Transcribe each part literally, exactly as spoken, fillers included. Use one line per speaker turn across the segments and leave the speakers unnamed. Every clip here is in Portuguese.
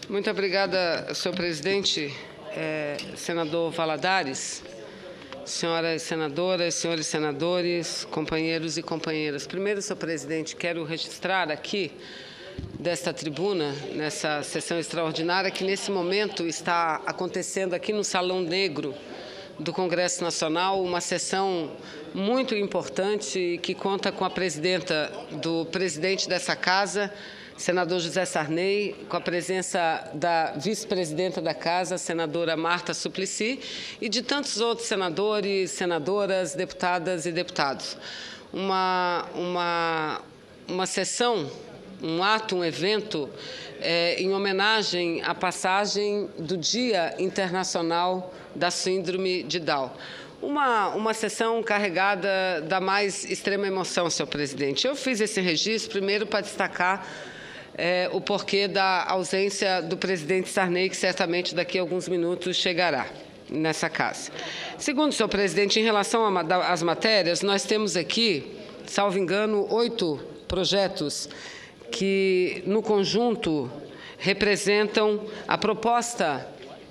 Muito obrigada, senhor presidente. É, senador Valadares, senhoras senadoras, senhores senadores, companheiros e companheiras. Primeiro, senhor presidente, quero registrar aqui, desta tribuna, nessa sessão extraordinária, que nesse momento está acontecendo aqui no Salão Negro do Congresso Nacional uma sessão muito importante que conta com a presidenta do presidente dessa casa, senador José Sarney, com a presença da vice-presidenta da Casa, senadora Marta Suplicy, e de tantos outros senadores, senadoras, deputadas e deputados. Uma, uma, uma sessão, um ato, um evento é, em homenagem à passagem do Dia Internacional da Síndrome de Down. Uma, uma sessão carregada da mais extrema emoção, senhor presidente. Eu fiz esse registro primeiro para destacar É, o porquê da ausência do presidente Sarney, que certamente daqui a alguns minutos chegará nessa casa. Segundo, senhor presidente, em relação às matérias, nós temos aqui, salvo engano, oito projetos que, no conjunto, representam a proposta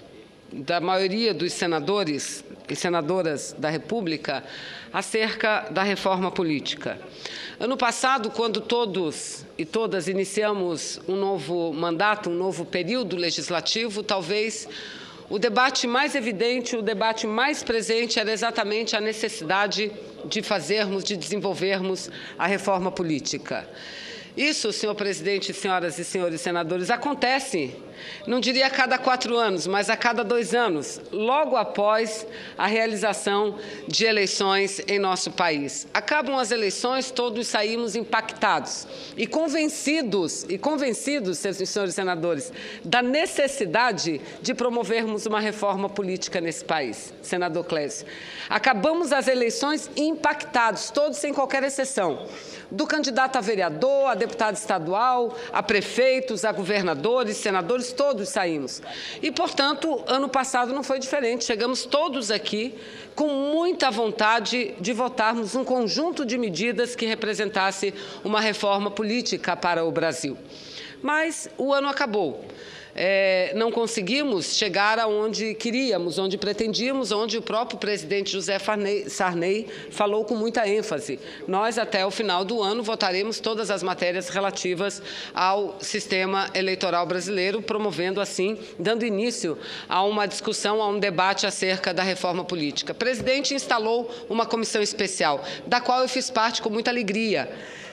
da maioria dos senadores e senadoras da República acerca da reforma política. Ano passado, quando todos e todas iniciamos um novo mandato, um novo período legislativo, talvez o debate mais evidente, o debate mais presente era exatamente a necessidade de fazermos, de desenvolvermos a reforma política. Isso, senhor presidente, senhoras e senhores senadores, acontece, não diria a cada quatro anos, mas a cada dois anos, logo após a realização de eleições em nosso país. Acabam as eleições, todos saímos impactados e convencidos, e convencidos, senhores senadores, da necessidade de promovermos uma reforma política nesse país, senador Clésio. Acabamos as eleições impactados, todos sem qualquer exceção, do candidato a vereador, a deputado estadual, a prefeitos, a governadores, senadores, todos saímos. E, portanto, ano passado não foi diferente. Chegamos todos aqui com muita vontade de votarmos um conjunto de medidas que representasse uma reforma política para o Brasil. Mas o ano acabou. É, não conseguimos chegar aonde queríamos, onde pretendíamos, onde o próprio presidente José Sarney falou com muita ênfase. Nós, até o final do ano, votaremos todas as matérias relativas ao sistema eleitoral brasileiro, promovendo, assim, dando início a uma discussão, a um debate acerca da reforma política. O presidente instalou uma comissão especial, da qual eu fiz parte com muita alegria.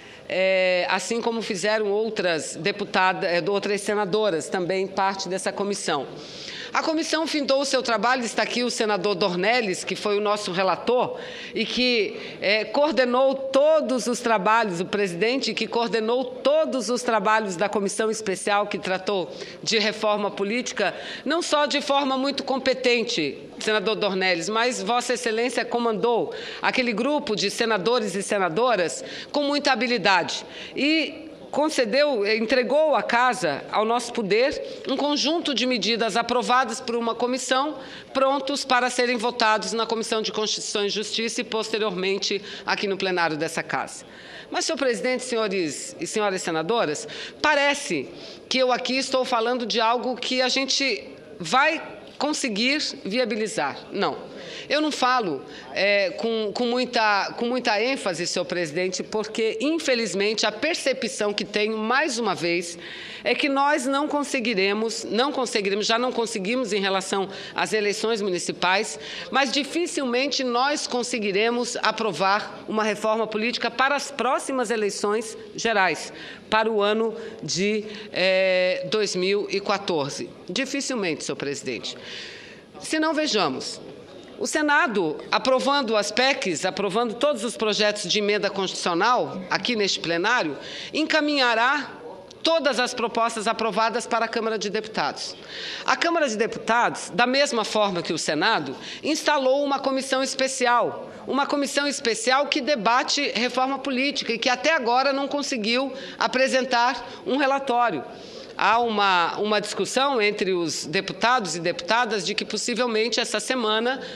É, assim como fizeram outras deputadas, outras senadoras, também parte dessa comissão. A comissão findou o seu trabalho, está aqui o senador Dornelles, que foi o nosso relator, e que é, coordenou todos os trabalhos, o presidente que coordenou todos os trabalhos da comissão especial que tratou de reforma política, não só de forma muito competente, senador Dornelles, mas Vossa Excelência comandou aquele grupo de senadores e senadoras com muita habilidade e concedeu, entregou à Casa, ao nosso poder, um conjunto de medidas aprovadas por uma comissão, prontos para serem votados na Comissão de Constituição e Justiça e, posteriormente, aqui no plenário dessa Casa. Mas, senhor presidente, senhores e senhoras senadoras, parece que eu aqui estou falando de algo que a gente vai conseguir viabilizar. Não. Eu não falo é, com, com, muita, com muita ênfase, senhor presidente, porque, infelizmente, a percepção que tenho, mais uma vez, é que nós não conseguiremos, não conseguiremos, já não conseguimos em relação às eleições municipais, mas dificilmente nós conseguiremos aprovar uma reforma política para as próximas eleições gerais, para o ano de é, dois mil e quatorze. Dificilmente, senhor presidente. Se não, vejamos. O Senado, aprovando as P E Cs, aprovando todos os projetos de emenda constitucional, aqui neste plenário, encaminhará todas as propostas aprovadas para a Câmara de Deputados. A Câmara de Deputados, da mesma forma que o Senado, instalou uma comissão especial, uma comissão especial que debate reforma política e que até agora não conseguiu apresentar um relatório. Há uma, uma discussão entre os deputados e deputadas de que, possivelmente, essa semana,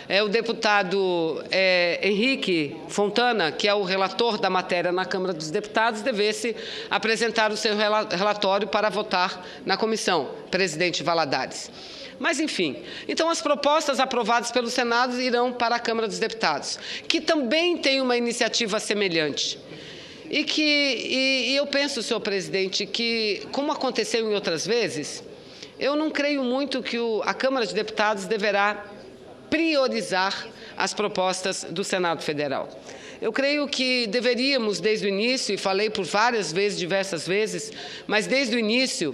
é, o deputado é, Henrique Fontana, que é o relator da matéria na Câmara dos Deputados, devesse apresentar o seu relatório para votar na comissão, presidente Valadares. Mas, enfim, então as propostas aprovadas pelo Senado irão para a Câmara dos Deputados, que também tem uma iniciativa semelhante. E que e, e eu penso, senhor presidente, que, como aconteceu em outras vezes, eu não creio muito que o, a Câmara de Deputados deverá priorizar as propostas do Senado Federal. Eu creio que deveríamos, desde o início, e falei por várias vezes, diversas vezes, mas desde o início,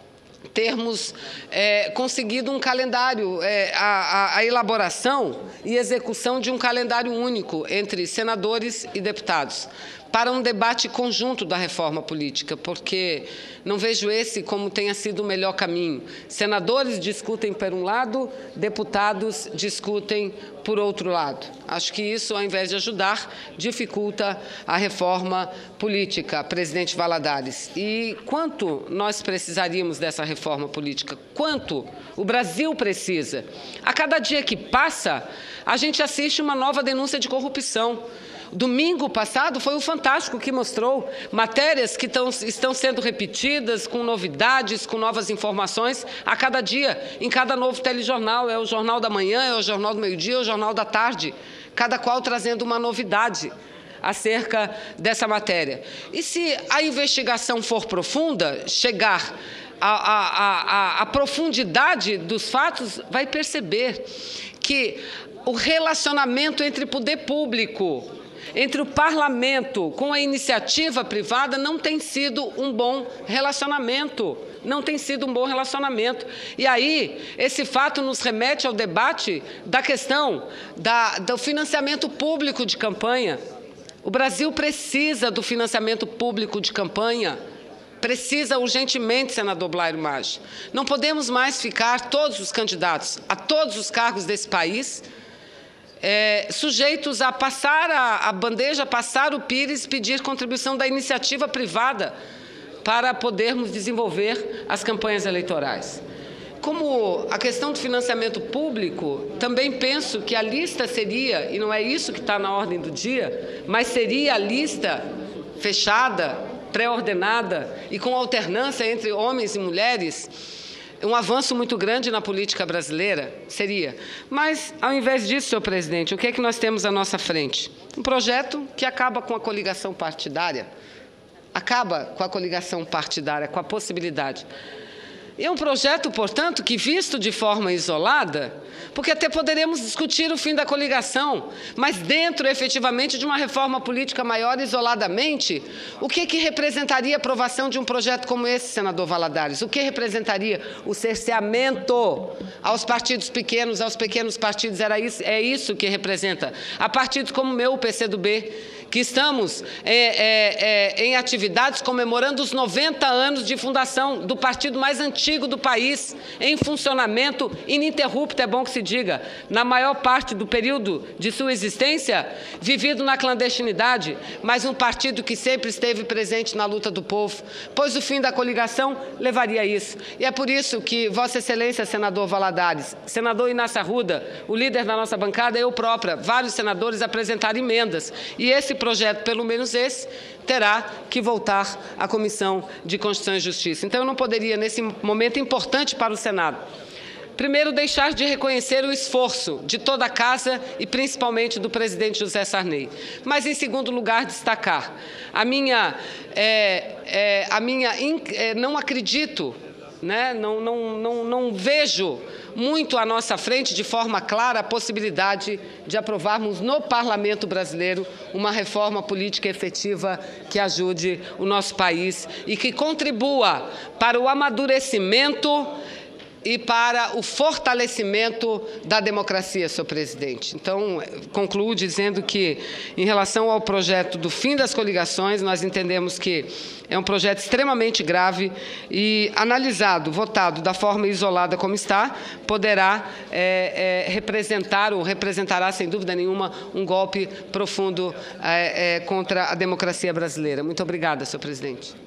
termos é, conseguido um calendário, é, a, a, a elaboração e execução de um calendário único entre senadores e deputados, para um debate conjunto da reforma política, porque não vejo esse como tenha sido o melhor caminho. Senadores discutem por um lado, deputados discutem por outro lado. Acho que isso, ao invés de ajudar, dificulta a reforma política, presidente Valadares. E quanto nós precisaríamos dessa reforma política? Quanto o Brasil precisa? A cada dia que passa, a gente assiste uma nova denúncia de corrupção. Domingo passado foi o Fantástico que mostrou matérias que tão, estão sendo repetidas, com novidades, com novas informações, a cada dia, em cada novo telejornal. É o Jornal da Manhã, é o Jornal do Meio-Dia, é o Jornal da Tarde, cada qual trazendo uma novidade acerca dessa matéria. E se a investigação for profunda, chegar à, à, à, à profundidade dos fatos, vai perceber que o relacionamento entre poder público, entre o parlamento com a iniciativa privada, não tem sido um bom relacionamento. Não tem sido um bom relacionamento. E aí, esse fato nos remete ao debate da questão da, do financiamento público de campanha. O Brasil precisa do financiamento público de campanha. Precisa urgentemente, senador Blairo Maggi. Não podemos mais ficar, todos os candidatos, a todos os cargos desse país, É, sujeitos a passar a, a bandeja, passar o pires, pedir contribuição da iniciativa privada para podermos desenvolver as campanhas eleitorais. Como a questão do financiamento público, também penso que a lista seria, e não é isso que está na ordem do dia, mas seria a lista fechada, pré-ordenada e com alternância entre homens e mulheres, um avanço muito grande na política brasileira, seria. Mas, ao invés disso, senhor presidente, o que é que nós temos à nossa frente? Um projeto que acaba com a coligação partidária, acaba com a coligação partidária, com a possibilidade. E é um projeto, portanto, que, visto de forma isolada, porque até poderemos discutir o fim da coligação, mas dentro, efetivamente, de uma reforma política maior, isoladamente, o que, que representaria a aprovação de um projeto como esse, senador Valadares? O que representaria o cerceamento aos partidos pequenos, aos pequenos partidos? Era isso, é isso que representa. A partidos como o meu, o P C do B, que estamos é, é, é, em atividades comemorando os noventa anos de fundação do partido mais antigo do país, em funcionamento ininterrupto, é bom que se diga, na maior parte do período de sua existência, vivido na clandestinidade, mas um partido que sempre esteve presente na luta do povo, pois o fim da coligação levaria a isso. E é por isso que Vossa Excelência, senador Valadares, senador Inácio Arruda, o líder da nossa bancada, eu própria, vários senadores apresentaram emendas, e esse projeto, pelo menos esse, terá que voltar à Comissão de Constituição e Justiça. Então, eu não poderia, nesse momento importante para o Senado, primeiro, deixar de reconhecer o esforço de toda a Casa e, principalmente, do presidente José Sarney. Mas, em segundo lugar, destacar a minha... É, é, a minha é, não acredito, né, não, não, não, não vejo muito à nossa frente, de forma clara, a possibilidade de aprovarmos no Parlamento brasileiro uma reforma política efetiva que ajude o nosso país e que contribua para o amadurecimento e para o fortalecimento da democracia, senhor presidente. Então, concluo dizendo que, em relação ao projeto do fim das coligações, nós entendemos que é um projeto extremamente grave e, analisado, votado da forma isolada como está, poderá é, é, representar, ou representará, sem dúvida nenhuma, um golpe profundo é, é, contra a democracia brasileira. Muito obrigada, senhor presidente.